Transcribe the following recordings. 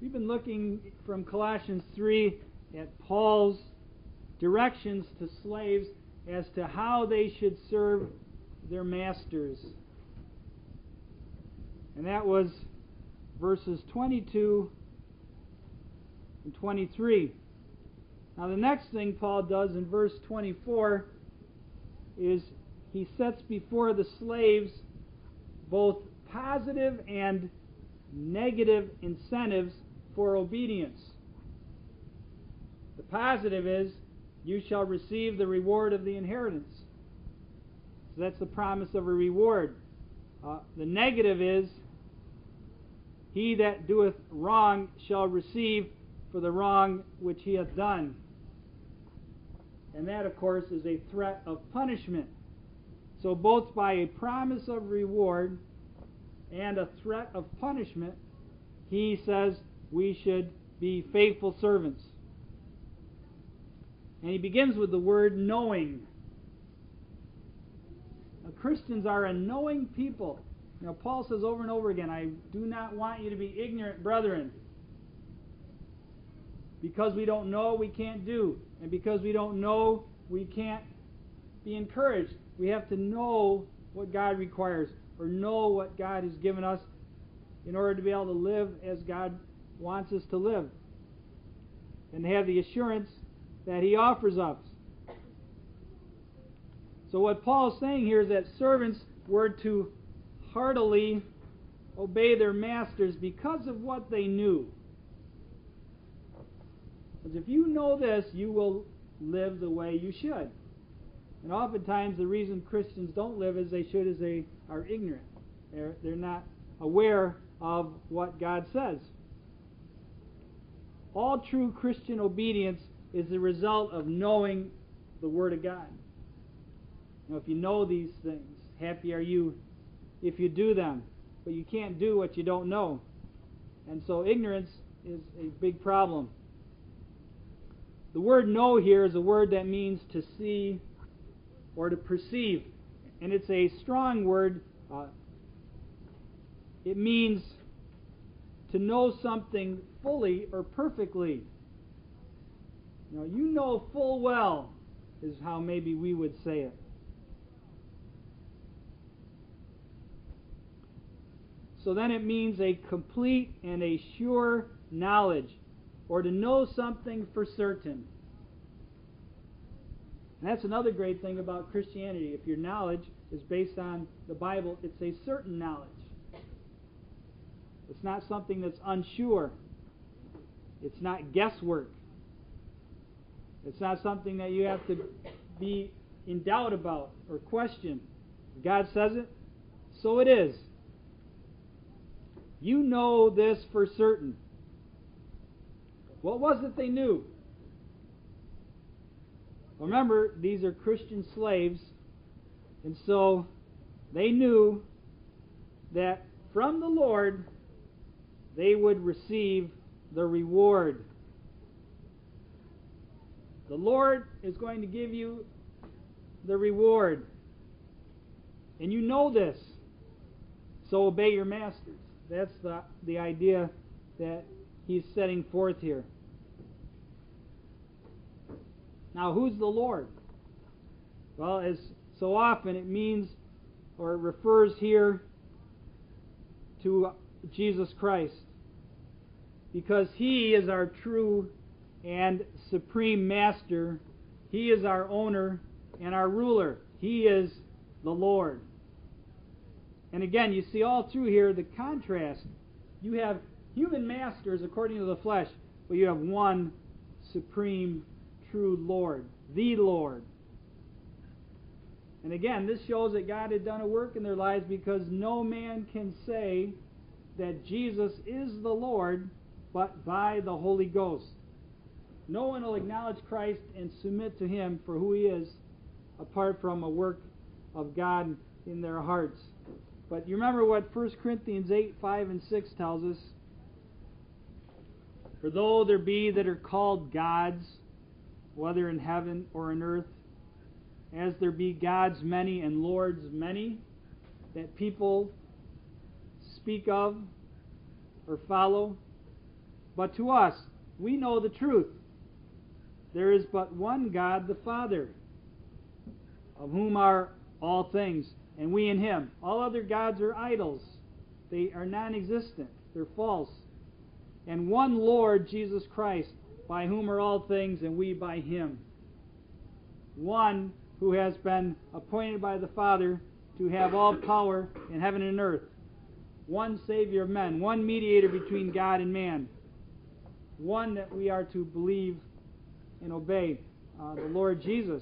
We've been looking from Colossians 3 at Paul's directions to slaves as to how they should serve their masters. And that was verses 22 and 23. Now the next thing Paul does in verse 24 is he sets before the slaves both positive and negative incentives for obedience. The positive is, you shall receive the reward of the inheritance. So that's the promise of a reward. The negative is, he that doeth wrong shall receive for the wrong which he hath done. And that, of course, is a threat of punishment. So both by a promise of reward and a threat of punishment, he says we should be faithful servants. And he begins with the word knowing. Now, Christians are a knowing people. Now, Paul says over and over again, I do not want you to be ignorant, brethren. Because we don't know, we can't do. And because we don't know, we can't be encouraged. We have to know what God requires, or know what God has given us in order to be able to live as God wants us to live. And have the assurance that He offers us. So what Paul is saying here is that servants were to heartily obey their masters because of what they knew. Because if you know this, you will live the way you should. And oftentimes the reason Christians don't live as they should is they are ignorant. They're not aware of what God says. All true Christian obedience is the result of knowing the Word of God. Now, if you know these things, happy are you if you do them. But you can't do what you don't know. And so ignorance is a big problem. The word know here is a word that means to see or to perceive. And it's a strong word. It means to know something fully or perfectly. Now, you know full well is how maybe we would say it. So then it means a complete and a sure knowledge, or to know something for certain. And that's another great thing about Christianity. If your knowledge is based on the Bible, it's a certain knowledge. It's not something that's unsure. It's not guesswork. It's not something that you have to be in doubt about or question. If God says it, so it is. You know this for certain. What was it they knew? Remember, these are Christian slaves, and so they knew that from the Lord they would receive the reward. The Lord is going to give you the reward. And you know this. So obey your masters. That's the idea that he's setting forth here. Now, who's the Lord? Well, as so often it means, or it refers here to Jesus Christ. Because He is our true and supreme master. He is our owner and our ruler. He is the Lord. And again, you see all through here the contrast. You have human masters according to the flesh, but you have one supreme, true Lord, the Lord. And again, this shows that God had done a work in their lives, because no man can say that Jesus is the Lord but by the Holy Ghost. No one will acknowledge Christ and submit to Him for who He is apart from a work of God in their hearts. But you remember what 1 Corinthians 8, 5 and 6 tells us. For though there be that are called gods, whether in heaven or in earth, as there be gods many and lords many, that people speak of or follow, But to us, we know the truth. There is but one God, the Father, of whom are all things, and we in Him. All other gods are idols. They are non-existent. They're false. And one Lord, Jesus Christ, by whom are all things, and we by Him. One who has been appointed by the Father to have all power in heaven and earth. One Savior of men. One mediator between God and man. One that we are to believe and obey, the Lord Jesus.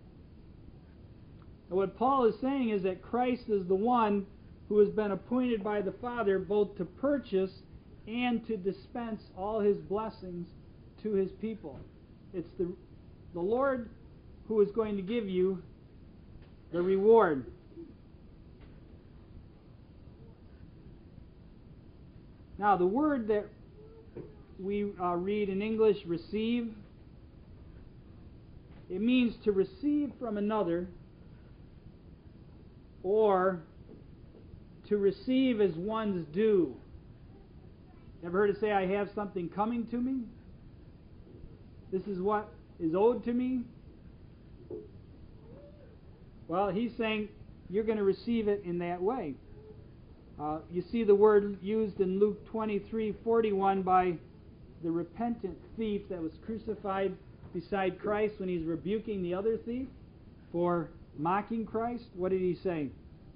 And what Paul is saying is that Christ is the one who has been appointed by the Father both to purchase and to dispense all His blessings to His people. It's the Lord who is going to give you the reward. Now, the word that we read in English, receive, it means to receive from another, or to receive as one's due. Ever heard it say, I have something coming to me? This is what is owed to me? Well, he's saying you're going to receive it in that way. You see the word used in Luke 23:41 by the repentant thief that was crucified beside Christ when he's rebuking the other thief for mocking Christ. What did he say?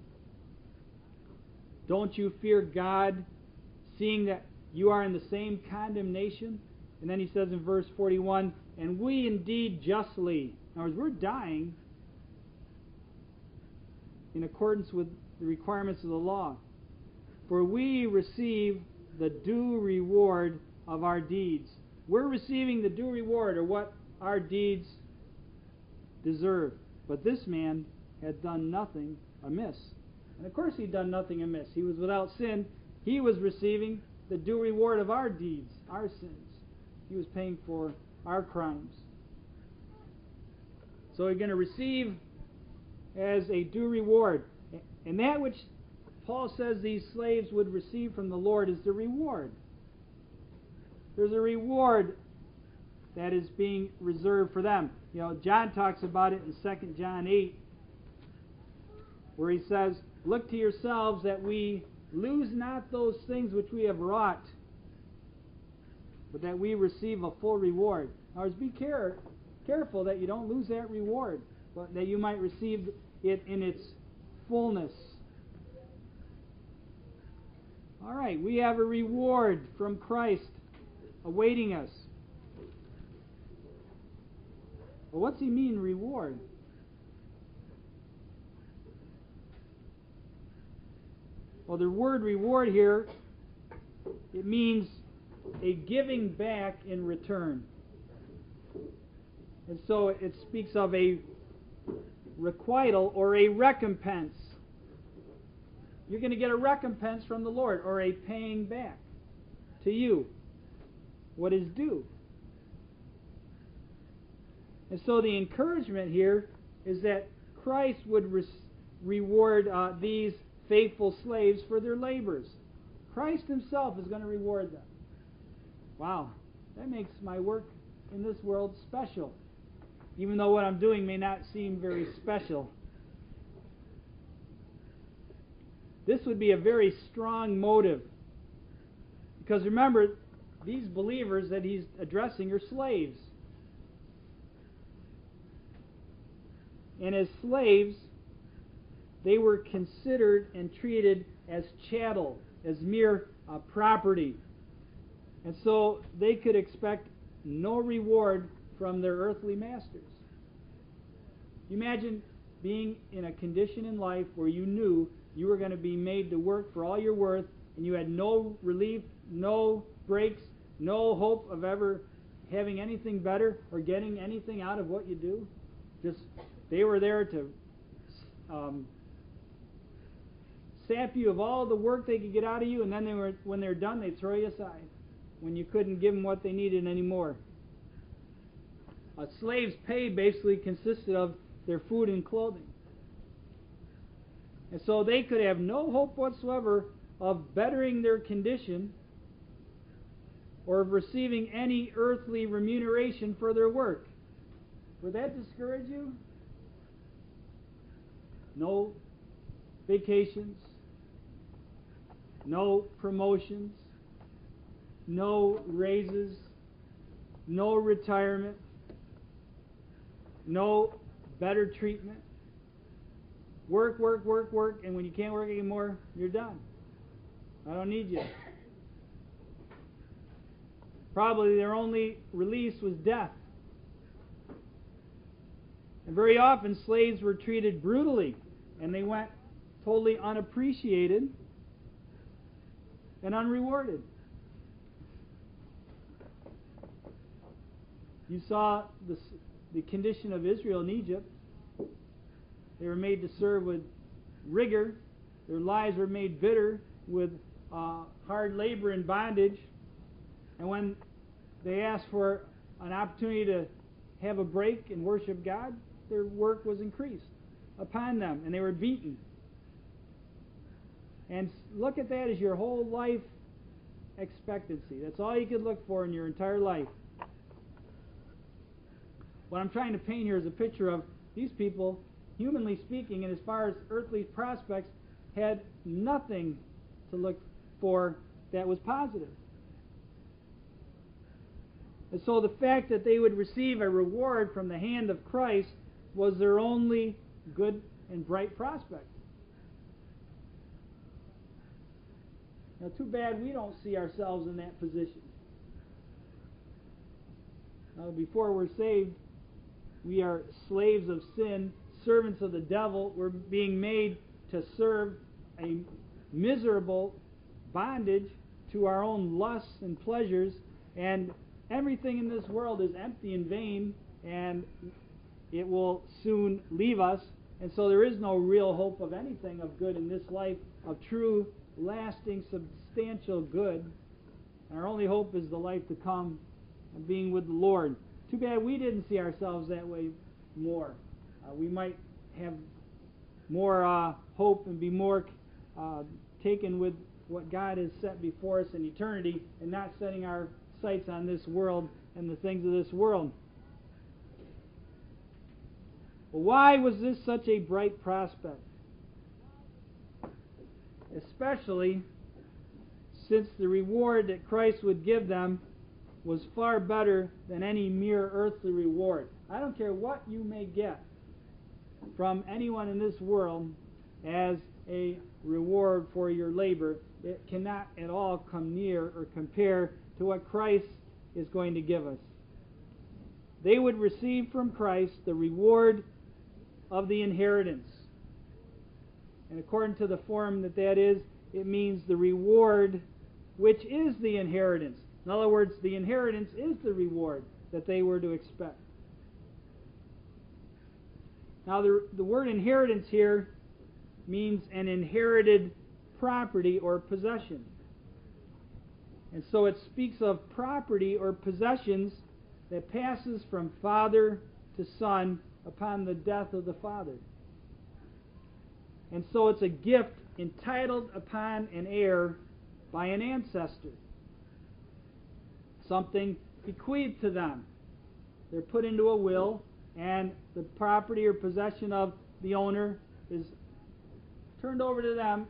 Don't you fear God, seeing that you are in the same condemnation? And then he says in verse 41, and we indeed justly. In other words, we're dying in accordance with the requirements of the law. For we receive the due reward of our deeds. We're receiving the due reward, or what our deeds deserve. But this man had done nothing amiss. And of course he'd done nothing amiss. He was without sin. He was receiving the due reward of our deeds, our sins. He was paying for our crimes. So we're going to receive as a due reward. And that which Paul says these slaves would receive from the Lord is the reward. There's a reward that is being reserved for them. You know, John talks about it in 2 John 8, where he says, look to yourselves that we lose not those things which we have wrought, but that we receive a full reward. Now, be careful that you don't lose that reward, but that you might receive it in its fullness. All right, we have a reward from Christ awaiting us. Well, what's he mean, reward? Well, the word reward here, it means a giving back in return. And so it speaks of a requital or a recompense. You're going to get a recompense from the Lord, or a paying back to you what is due. And so the encouragement here is that Christ would reward these faithful slaves for their labors. Christ Himself is going to reward them. Wow, that makes my work in this world special, even though what I'm doing may not seem very special. This would be a very strong motive. Because remember, these believers that he's addressing are slaves. And as slaves, they were considered and treated as chattel, as mere property. And so they could expect no reward from their earthly masters. Imagine being in a condition in life where you knew you were going to be made to work for all your worth, and you had no relief, no breaks, no hope of ever having anything better or getting anything out of what you do. Just they were there to sap you of all the work they could get out of you, and then when they were done, they'd throw you aside when you couldn't give them what they needed anymore. A slave's pay basically consisted of their food and clothing. And so they could have no hope whatsoever of bettering their condition or of receiving any earthly remuneration for their work. Would that discourage you? No vacations, no promotions, no raises, no retirement, no better treatment. Work, work, work, work, and when you can't work anymore, you're done. I don't need you. Probably their only release was death. And very often slaves were treated brutally, and they went totally unappreciated and unrewarded. You saw the condition of Israel in Egypt. They were made to serve with rigor. Their lives were made bitter with hard labor and bondage. And when they asked for an opportunity to have a break and worship God, their work was increased upon them, and they were beaten. And look at that as your whole life expectancy. That's all you could look for in your entire life. What I'm trying to paint here is a picture of these people, humanly speaking, and as far as earthly prospects, had nothing to look for that was positive. And so the fact that they would receive a reward from the hand of Christ was their only good and bright prospect. Now, too bad we don't see ourselves in that position. Now, before we're saved, we are slaves of sin, servants of the devil. We're being made to serve a miserable bondage to our own lusts and pleasures, and everything in this world is empty and vain, and it will soon leave us. And so there is no real hope of anything of good in this life, of true, lasting, substantial good. Our only hope is the life to come and being with the Lord. Too bad we didn't see ourselves that way more. We might have more hope and be more taken with what God has set before us in eternity, and not setting our sights on this world and the things of this world. Well, why was this such a bright prospect? Especially since the reward that Christ would give them was far better than any mere earthly reward. I don't care what you may get from anyone in this world as a reward for your labor. It cannot at all come near or compare to what Christ is going to give us. They would receive from Christ the reward of the inheritance. And according to the form that is, it means the reward which is the inheritance. In other words, the inheritance is the reward that they were to expect. Now, the word inheritance here means an inherited property or possession. And so it speaks of property or possessions that passes from father to son upon the death of the father. And so it's a gift entitled upon an heir by an ancestor. Something bequeathed to them. They're put into a will, and the property or possession of the owner is turned over to them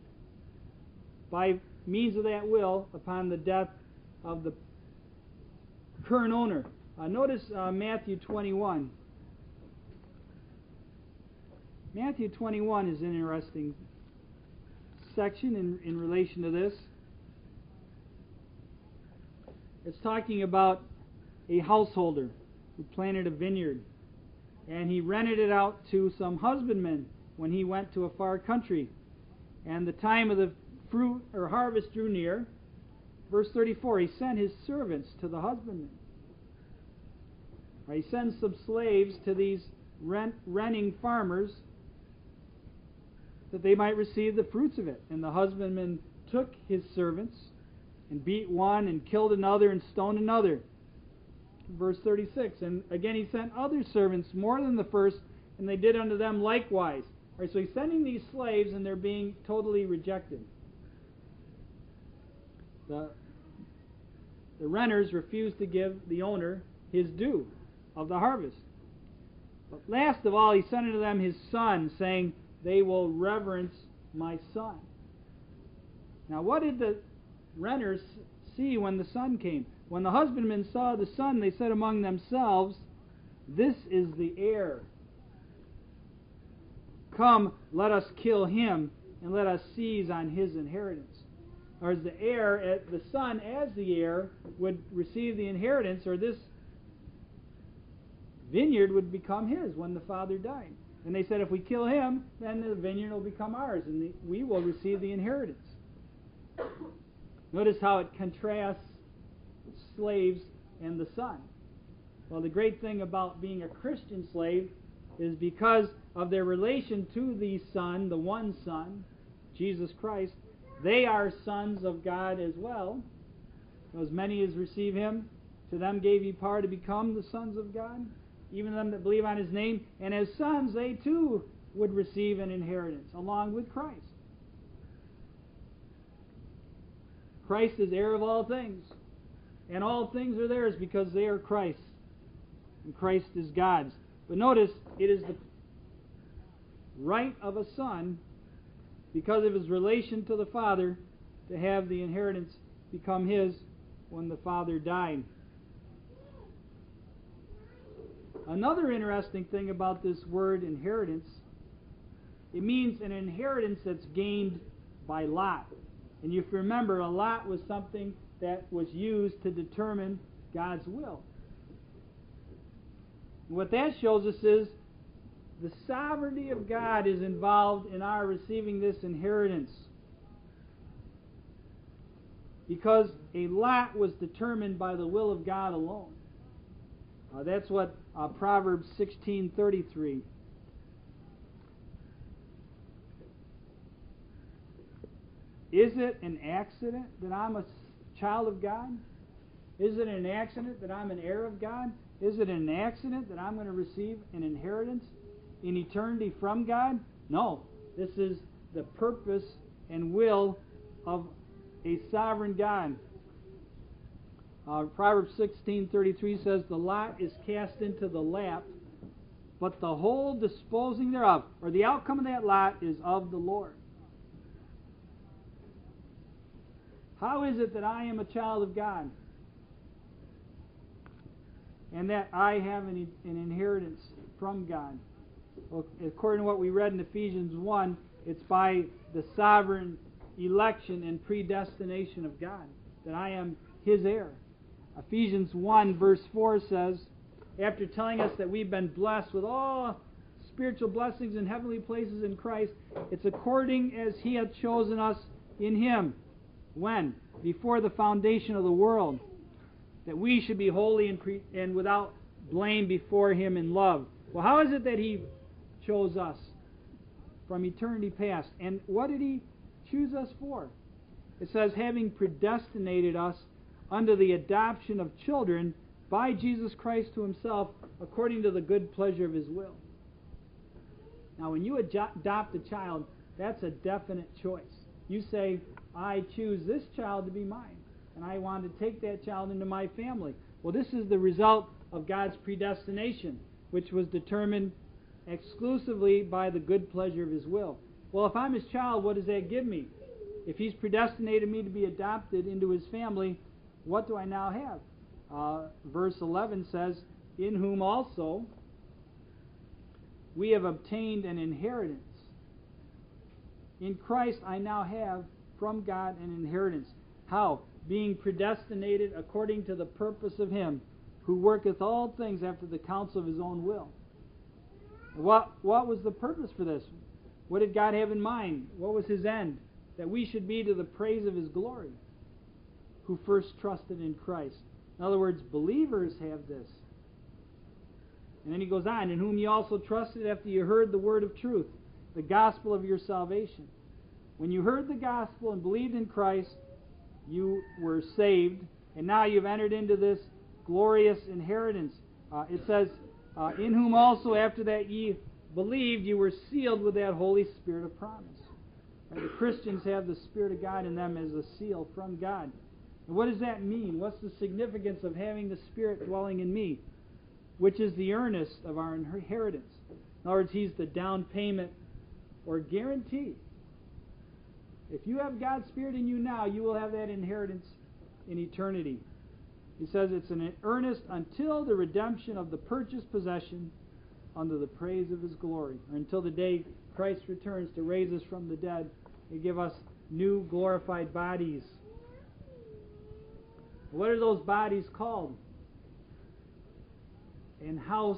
by means of that will upon the death of the current owner. Notice Matthew 21. Matthew 21 is an interesting section in relation to this. It's talking about a householder who planted a vineyard, and he rented it out to some husbandmen when he went to a far country. And the time of the fruit or harvest drew near. Verse 34, he sent his servants to the husbandmen. He sends some slaves to these renting farmers that they might receive the fruits of it. And the husbandman took his servants and beat one and killed another and stoned another. Verse 36, and again he sent other servants more than the first, and they did unto them likewise. All right, so he's sending these slaves, and they're being totally rejected. The the renters refused to give the owner his due of the harvest. But last of all, he sent unto them his son, saying, they will reverence my son. Now, what did the renters see when the son came? When the husbandmen saw the son, they said among themselves, this is the heir. Come, let us kill him, and let us seize on his inheritance. Or as the heir, the son as the heir would receive the inheritance, or this vineyard would become his when the father died. And they said, if we kill him, then the vineyard will become ours, and we will receive the inheritance. Notice how it contrasts slaves and the son. Well, the great thing about being a Christian slave is because of their relation to the Son, the one Son, Jesus Christ, they are sons of God as well. As many as receive him, to them gave he power to become the sons of God, even them that believe on his name. And as sons, they too would receive an inheritance along with Christ. Christ is heir of all things, and all things are theirs because they are Christ's, and Christ is God's. But notice, it is the right of a son, because of his relation to the Father, to have the inheritance become his when the Father died. Another interesting thing about this word inheritance, it means an inheritance that's gained by lot. And if you remember, a lot was something that was used to determine God's will. And what that shows us is the sovereignty of God is involved in our receiving this inheritance. Because a lot was determined by the will of God alone. That's what Proverbs 16:33. Is it an accident that I'm a child of God? Is it an accident that I'm an heir of God? Is it an accident that I'm going to receive an inheritance in eternity from God? No. This is the purpose and will of a sovereign God. Proverbs 16:33 says, the lot is cast into the lap, but the whole disposing thereof, or the outcome of that lot, is of the Lord. How is it that I am a child of God and that I have an inheritance from God? Well, according to what we read in Ephesians 1, it's by the sovereign election and predestination of God that I am his heir. Ephesians 1 verse 4 says, after telling us that we've been blessed with all spiritual blessings in heavenly places in Christ, it's according as he hath chosen us in him. When? Before the foundation of the world, that we should be holy and without blame before him in love. Well, how is it that he chose us from eternity past? And what did he choose us for? It says, having predestinated us unto the adoption of children by Jesus Christ to himself, according to the good pleasure of his will. Now, when you adopt a child, that's a definite choice. You say, I choose this child to be mine, and I want to take that child into my family. Well, this is the result of God's predestination, which was determined exclusively by the good pleasure of his will. Well, if I'm his child, what does that give me? If he's predestinated me to be adopted into his family, what do I now have? Verse 11 says, in whom also we have obtained an inheritance. In Christ I now have from God an inheritance. How? Being predestinated according to the purpose of him who worketh all things after the counsel of his own will. What was the purpose for this? What did God have in mind? What was his end? That we should be to the praise of his glory, who first trusted in Christ. In other words, believers have this. And then he goes on, in whom ye also trusted after you heard the word of truth, the gospel of your salvation. When you heard the gospel and believed in Christ, you were saved, and now you've entered into this glorious inheritance. It says, in whom also after that ye believed, you were sealed with that Holy Spirit of promise. And the Christians have the Spirit of God in them as a seal from God. And What does that mean? What's the significance of having the Spirit dwelling in me, which is the earnest of our inheritance? In other words, He's the down payment or guarantee. If you have God's Spirit in you now, you will have that inheritance in eternity. He says it's an earnest until the redemption of the purchased possession unto the praise of His glory, or until the day Christ returns to raise us from the dead and give us new glorified bodies. What are those bodies called? An house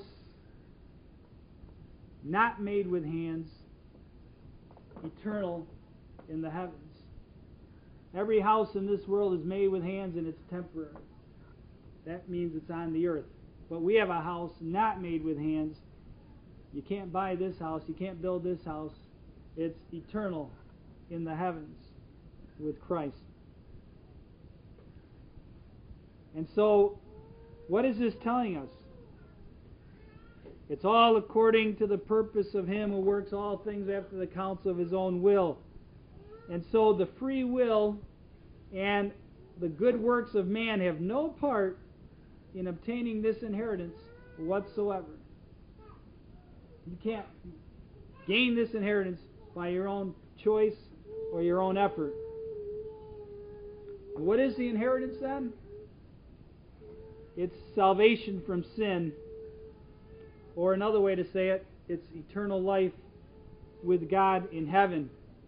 not made with hands, eternal in the heavens. Every house in this world is made with hands and it's temporary. That means it's on the earth. But we have a house not made with hands. You can't buy this house. You can't build this house. It's eternal in the heavens with Christ. And so, what is this telling us? It's all according to the purpose of Him who works all things after the counsel of His own will. And so the free will and the good works of man have no part in obtaining this inheritance whatsoever. You can't gain this inheritance by your own choice or your own effort. What is the inheritance then? It's salvation from sin. Or another way to say it, it's eternal life with God in heaven.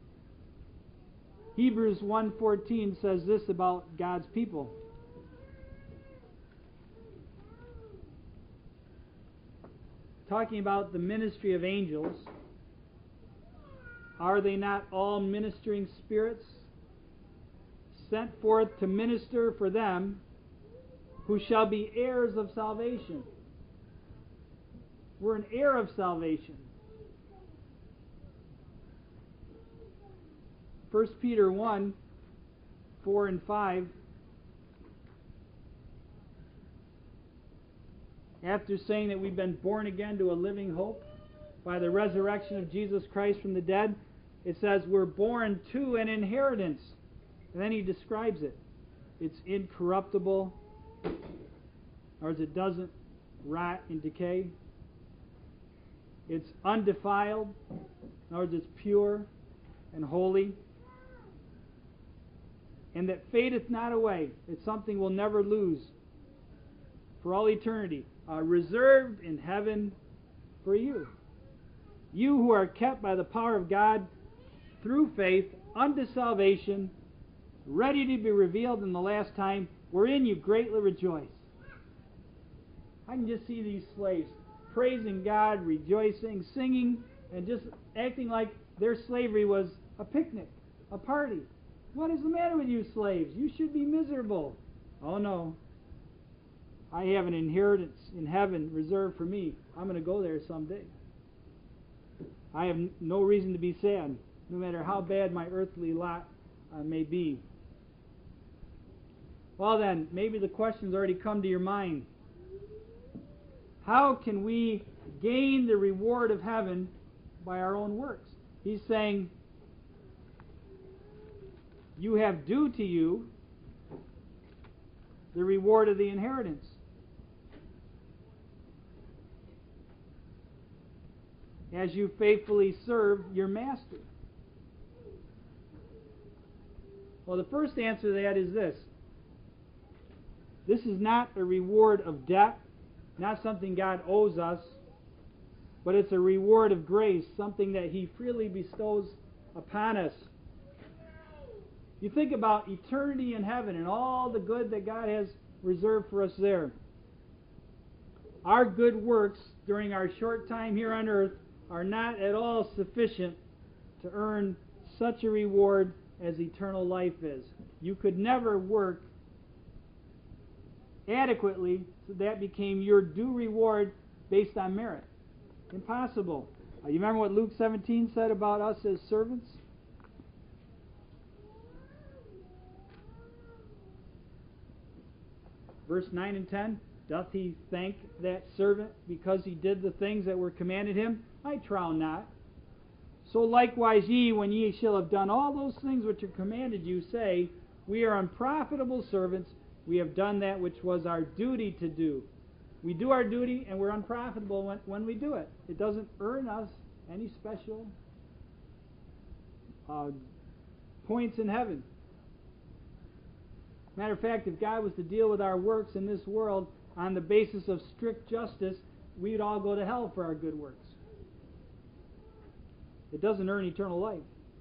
Hebrews 1:14 says this about God's people. Talking about the ministry of angels. Are they not all ministering spirits sent forth to minister for them who shall be heirs of salvation? We're an heir of salvation. 1 Peter 1:4 and 5. After saying that we've been born again to a living hope by the resurrection of Jesus Christ from the dead, it says we're born to an inheritance. And then he describes it. It's incorruptible, or as it doesn't rot and decay. It's undefiled, in other words, it's pure and holy. And that fadeth not away. It's something we'll never lose for all eternity. Reserved in heaven for you. You who are kept by the power of God through faith unto salvation, ready to be revealed in the last time, wherein you greatly rejoice. I can just see these slaves praising God, rejoicing, singing, and just acting like their slavery was a picnic, a party. What is the matter with you slaves? You should be miserable. Oh no. I have an inheritance in heaven reserved for me. I'm going to go there someday. I have no reason to be sad, no matter how bad my earthly lot may be. Well then, maybe the question's already come to your mind. How can we gain the reward of heaven by our own works? He's saying, you have due to you the reward of the inheritance. As you faithfully serve your master. Well, the first answer to that is this. This is not a reward of debt, not something God owes us, but it's a reward of grace, something that He freely bestows upon us. You think about eternity in heaven and all the good that God has reserved for us there. Our good works during our short time here on earth are not at all sufficient to earn such a reward as eternal life is. You could never work adequately so that became your due reward based on merit. Impossible. You remember what Luke 17 said about us as servants? Verse 9 and 10, doth he thank that servant because he did the things that were commanded him? I trow not. So likewise ye, when ye shall have done all those things which are commanded you, say, We are unprofitable servants. We have done that which was our duty to do. We do our duty, and we're unprofitable when we do it. It doesn't earn us any special points in heaven. Matter of fact, if God was to deal with our works in this world on the basis of strict justice, we'd all go to hell for our good works. It doesn't earn eternal life.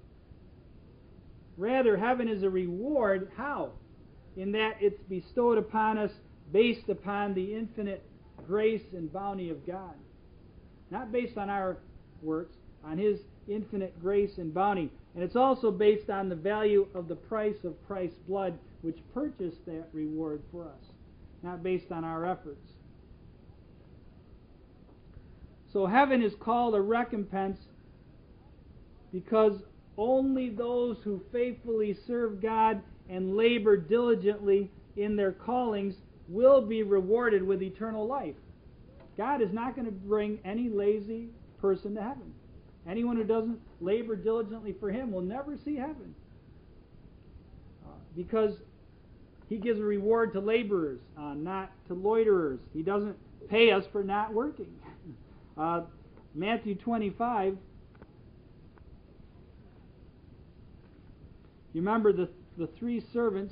Rather, heaven is a reward. How? In that it's bestowed upon us based upon the infinite grace and bounty of God. Not based on our works, on His infinite grace and bounty. And it's also based on the value of the price of Christ's blood, which purchased that reward for us. Not based on our efforts. So heaven is called a recompense because only those who faithfully serve God and labor diligently in their callings will be rewarded with eternal life. God is not going to bring any lazy person to heaven. Anyone who doesn't labor diligently for Him will never see heaven. Because He gives a reward to laborers, not to loiterers. He doesn't pay us for not working. Matthew 25, you remember the three servants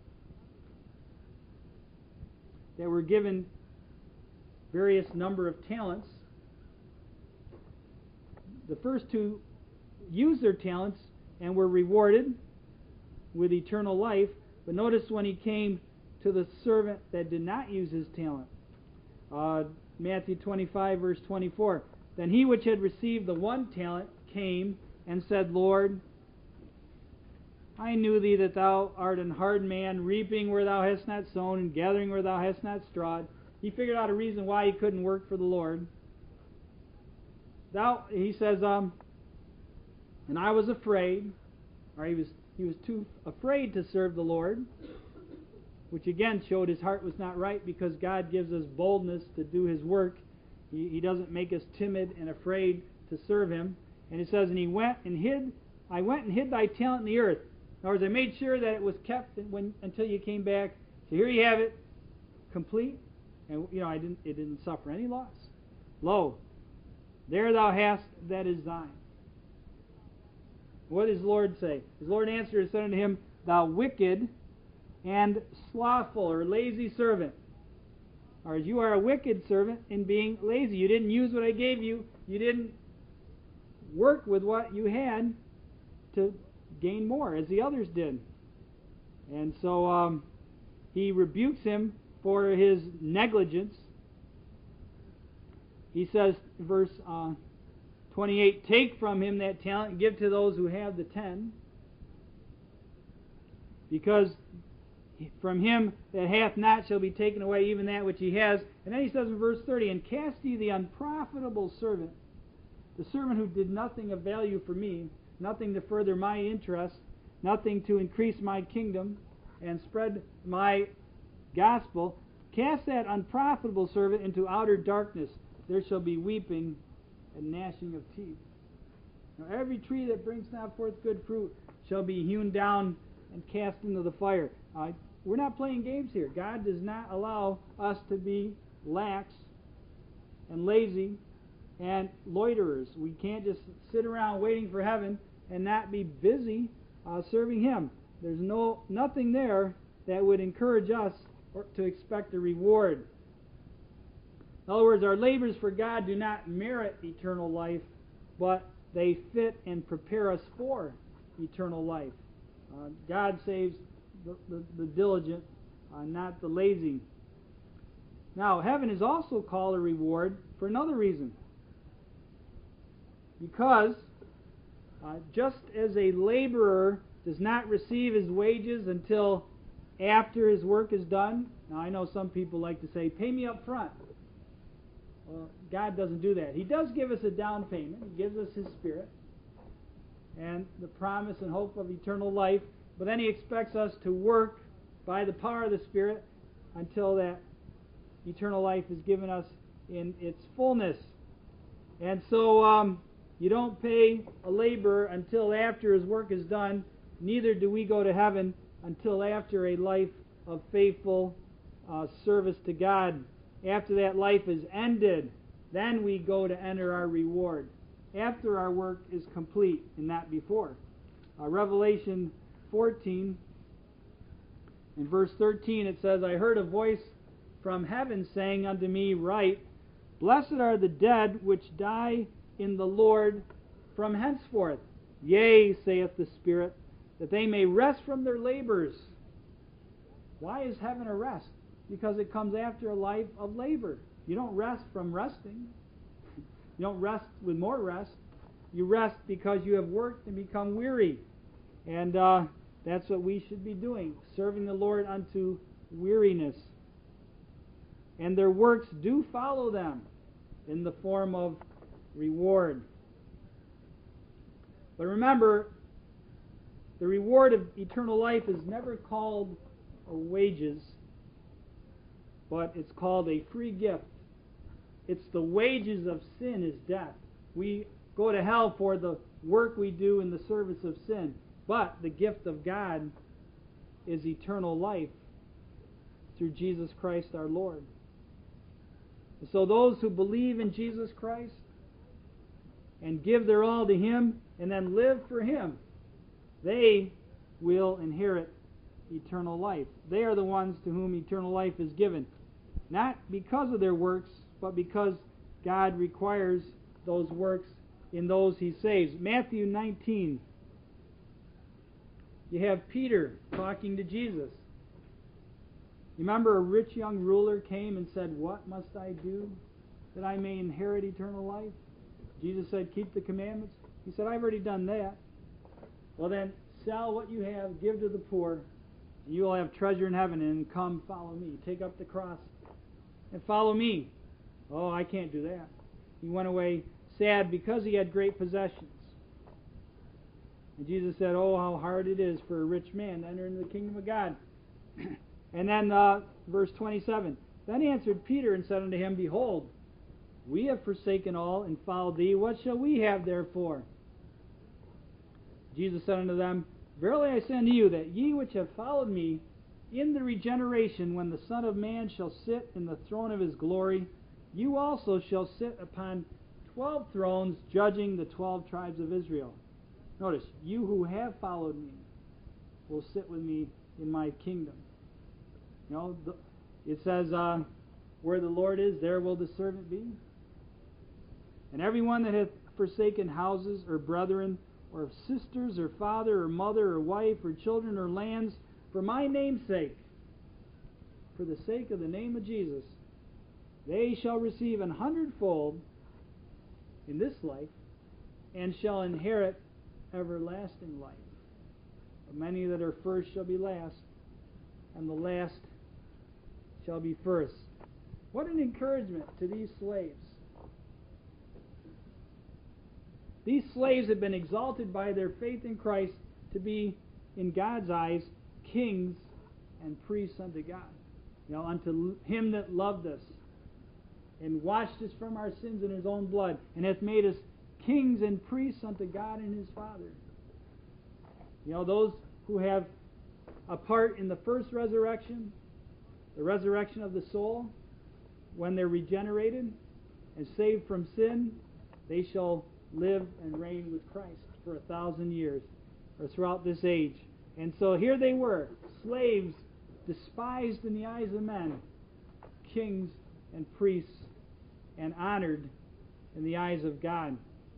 that were given various number of talents. The first two used their talents and were rewarded with eternal life. But notice when he came to the servant that did not use his talent. Matthew 25, verse 24. Then he which had received the one talent came and said, Lord, I knew thee that thou art an hard man, reaping where thou hast not sown, and gathering where thou hast not strawed. He figured out a reason why he couldn't work for the Lord. He says, and I was afraid, or he was too afraid to serve the Lord, which again showed his heart was not right, because God gives us boldness to do His work. He doesn't make us timid and afraid to serve Him. And it says, and I went and hid thy talent in the earth. In other words, I made sure that it was kept until you came back. So here you have it, complete, and it didn't suffer any loss. Lo, there thou hast that is thine. What does the Lord say? His Lord answered and said unto him, Thou wicked and slothful or lazy servant. Or you are a wicked servant in being lazy. You didn't use what I gave you. You didn't work with what you had to gain more, as the others did. And so he rebukes him for his negligence. He says, verse 28, Take from him that talent and give to those who have the 10. Because from him that hath not shall be taken away even that which he has. And then he says in verse 30, And cast ye the unprofitable servant, the servant who did nothing of value for me, nothing to further my interest, nothing to increase my kingdom and spread my gospel, cast that unprofitable servant into outer darkness. There shall be weeping and gnashing of teeth. Now every tree that brings not forth good fruit shall be hewn down and cast into the fire. We're not playing games here. God does not allow us to be lax and lazy and loiterers. We can't just sit around waiting for heaven and not be busy serving Him. There's nothing there that would encourage us to expect a reward. In other words, our labors for God do not merit eternal life, but they fit and prepare us for eternal life. God saves the diligent, not the lazy. Now, heaven is also called a reward for another reason. Because just as a laborer does not receive his wages until after his work is done. Now, I know some people like to say, pay me up front. Well, God doesn't do that. He does give us a down payment. He gives us His Spirit and the promise and hope of eternal life. But then He expects us to work by the power of the Spirit until that eternal life is given us in its fullness. And so you don't pay a laborer until after his work is done. Neither do we go to heaven until after a life of faithful service to God. After that life is ended, then we go to enter our reward. After our work is complete, and not before. Revelation 14, in verse 13, it says, I heard a voice from heaven saying unto me, Write, Blessed are the dead which die in the Lord from henceforth. Yea, saith the Spirit, that they may rest from their labors. Why is heaven a rest? Because it comes after a life of labor. You don't rest from resting. You don't rest with more rest. You rest because you have worked and become weary. And that's what we should be doing, serving the Lord unto weariness. And their works do follow them in the form of reward. But remember, the reward of eternal life is never called wages, but it's called a free gift. It's the wages of sin is death. We go to hell for the work we do in the service of sin. But the gift of God is eternal life through Jesus Christ our Lord. And so those who believe in Jesus Christ and give their all to Him and then live for Him, they will inherit eternal life. They are the ones to whom eternal life is given. Not because of their works, but because God requires those works in those He saves. Matthew 19. You have Peter talking to Jesus. You remember a rich young ruler came and said, What must I do that I may inherit eternal life? Jesus said, Keep the commandments. He said, I've already done that. Well then, sell what you have, give to the poor, and you will have treasure in heaven, and come follow me. Take up the cross and follow me. Oh, I can't do that. He went away sad because he had great possessions. And Jesus said, Oh, how hard it is for a rich man to enter into the kingdom of God. And then verse 27, Then answered Peter and said unto him, Behold, we have forsaken all and followed thee. What shall we have therefore? Jesus said unto them, Verily I say unto you, that ye which have followed me in the regeneration, when the Son of Man shall sit in the throne of his glory, you also shall sit upon 12 thrones, judging the 12 tribes of Israel. Notice, you who have followed me will sit with me in my kingdom. You know, it says, where the Lord is, there will the servant be. And everyone that hath forsaken houses, or brethren, or sisters, or father, or mother, or wife, or children, or lands, for my name's sake, for the sake of the name of Jesus, they shall receive 100-fold in this life, and shall inherit everlasting life. But many that are first shall be last, and the last shall be first. What an encouragement to these slaves. These slaves have been exalted by their faith in Christ to be, in God's eyes, kings and priests unto God. You know, unto Him that loved us and washed us from our sins in His own blood, and hath made us kings and priests unto God and His Father. You know, those who have a part in the first resurrection, the resurrection of the soul, when they're regenerated and saved from sin, they shall live and reign with Christ for 1,000 years, or throughout this age. And so here they were, slaves, despised in the eyes of men, kings and priests, and honored in the eyes of God.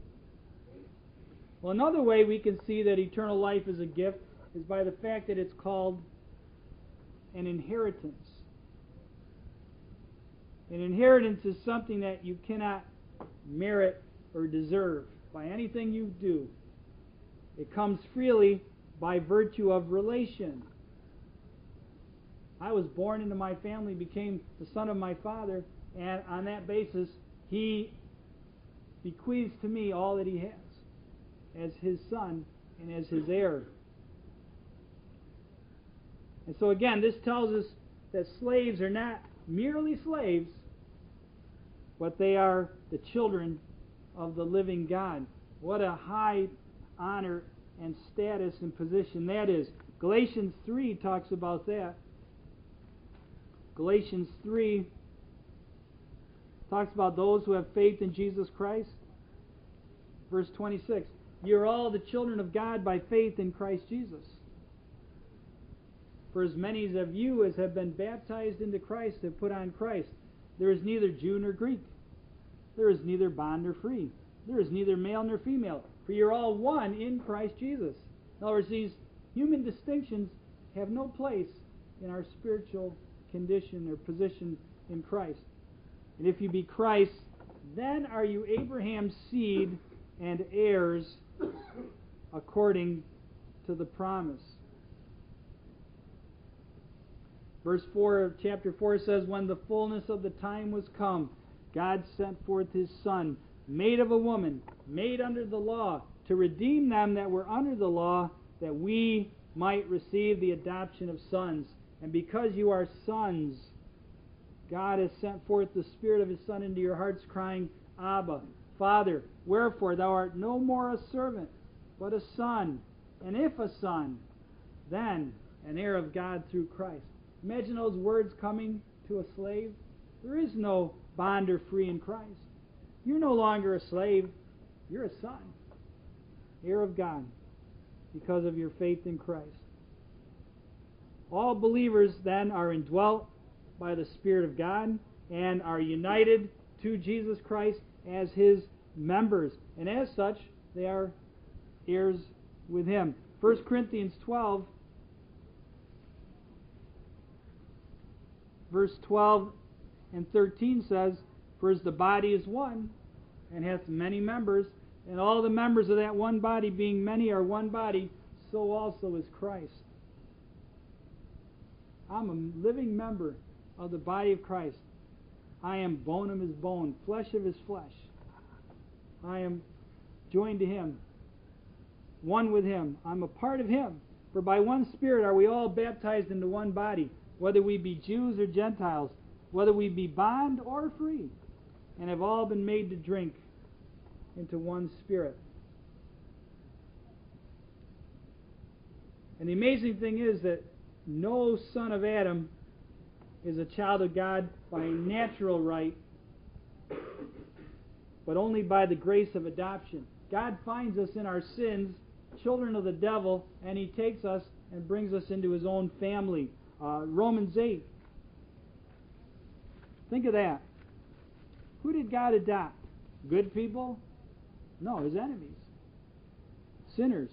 Well, another way we can see that eternal life is a gift is by the fact that it's called an inheritance. An inheritance is something that you cannot merit or deserve by anything you do. It comes freely by virtue of relation. I was born into my family, became the son of my father, and on that basis, he bequeaths to me all that he has as his son and as his heir. And so again, this tells us that slaves are not merely slaves, but they are the children of the living God. What a high honor and status and position that is. Galatians 3 talks about that. Galatians 3 talks about those who have faith in Jesus Christ. Verse 26, you are all the children of God by faith in Christ Jesus. For as many of you as have been baptized into Christ have put on Christ. There is neither Jew nor Greek. There is neither bond nor free. There is neither male nor female. For you are all one in Christ Jesus. In other words, these human distinctions have no place in our spiritual condition or position in Christ. And if you be Christ, then are you Abraham's seed and heirs according to the promise. Verse 4 of chapter 4 says, when the fullness of the time was come, God sent forth His Son, made of a woman, made under the law, to redeem them that were under the law, that we might receive the adoption of sons. And because you are sons, God has sent forth the Spirit of His Son into your hearts, crying, Abba, Father. Wherefore thou art no more a servant, but a son. And if a son, then an heir of God through Christ. Imagine those words coming to a slave. There is no bond or free in Christ. You're no longer a slave. You're a son, heir of God, because of your faith in Christ. All believers then are indwelt by the Spirit of God and are united to Jesus Christ as His members. And as such, they are heirs with Him. 1 Corinthians 12, verse 12 and 13 says, for as the body is one, and hath many members, and all the members of that one body, being many, are one body, so also is Christ. I'm a living member of the body of Christ. I am bone of His bone, flesh of His flesh. I am joined to Him, one with Him. I'm a part of Him. For by one Spirit are we all baptized into one body, whether we be Jews or Gentiles, whether we be bond or free, and have all been made to drink into one Spirit. And the amazing thing is that no son of Adam is a child of God by natural right, but only by the grace of adoption. God finds us in our sins, children of the devil, and He takes us and brings us into His own family. Romans 8. Think of that. Who did God adopt? Good people? No, His enemies. Sinners.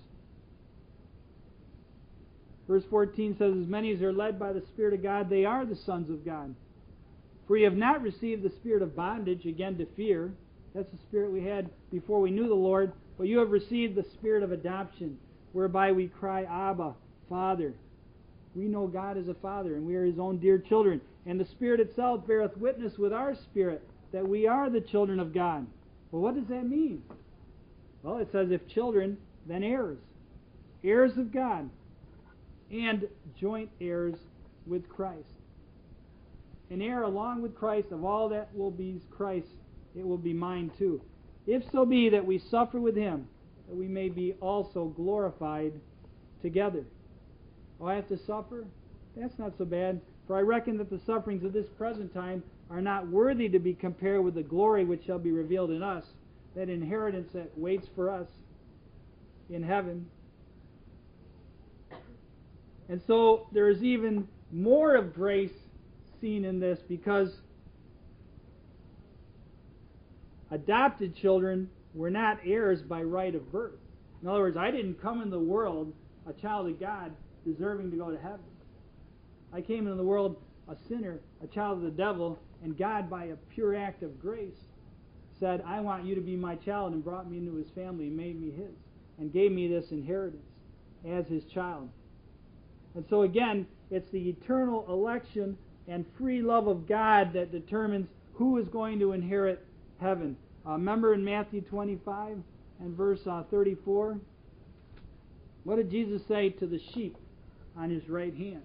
Verse 14 says, as many as are led by the Spirit of God, they are the sons of God. For ye have not received the spirit of bondage, again to fear. That's the spirit we had before we knew the Lord. But you have received the spirit of adoption, whereby we cry, Abba, Father. We know God is a Father, and we are His own dear children. And the Spirit itself beareth witness with our spirit that we are the children of God. Well, what does that mean? Well, it says, if children, then heirs. Heirs of God. And joint heirs with Christ. An heir along with Christ of all that will be Christ, it will be mine too. If so be that we suffer with Him, that we may be also glorified together. Oh, I have to suffer? That's not so bad. For I reckon that the sufferings of this present time are not worthy to be compared with the glory which shall be revealed in us, that inheritance that waits for us in heaven. And so there is even more of grace seen in this, because adopted children were not heirs by right of birth. In other words, I didn't come in the world a child of God deserving to go to heaven. I came into the world a sinner, a child of the devil, and God, by a pure act of grace, said, I want you to be my child, and brought me into His family and made me His, and gave me this inheritance as His child. And so again, it's the eternal election and free love of God that determines who is going to inherit heaven. Remember in Matthew 25 and verse 34? What did Jesus say to the sheep on His right hand?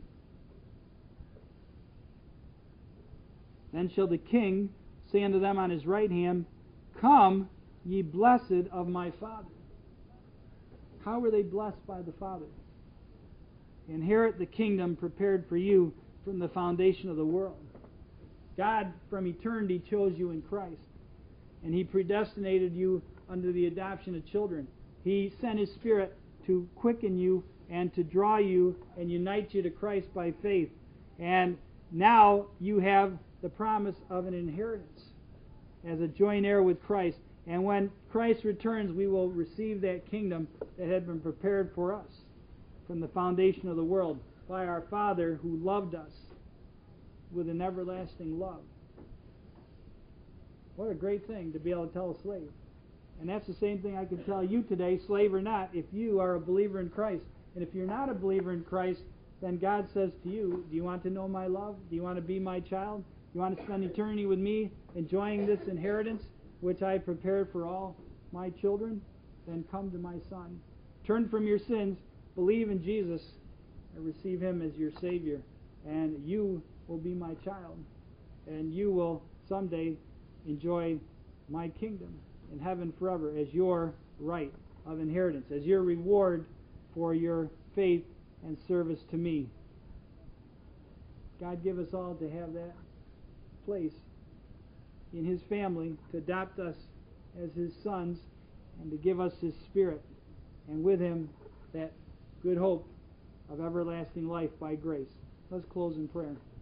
Then shall the King say unto them on His right hand, Come, ye blessed of my Father. How were they blessed by the Father? Inherit the kingdom prepared for you from the foundation of the world. God from eternity chose you in Christ, and He predestinated you under the adoption of children. He sent His Spirit to quicken you and to draw you and unite you to Christ by faith. And now you have the promise of an inheritance as a joint heir with Christ. And when Christ returns, we will receive that kingdom that had been prepared for us from the foundation of the world by our Father who loved us with an everlasting love. What a great thing to be able to tell a slave. And that's the same thing I can tell you today, slave or not, if you are a believer in Christ. And if you're not a believer in Christ, then God says to you, do you want to know my love? Do you want to be my child? You want to spend eternity with me, enjoying this inheritance, which I prepared for all my children? Then come to my Son. Turn from your sins, believe in Jesus, and receive Him as your Savior. And you will be my child. And you will someday enjoy my kingdom in heaven forever as your right of inheritance, as your reward for your faith and service to me. God give us all to have that place in His family, to adopt us as His sons, and to give us His Spirit, and with Him that good hope of everlasting life by grace. Let's close in prayer.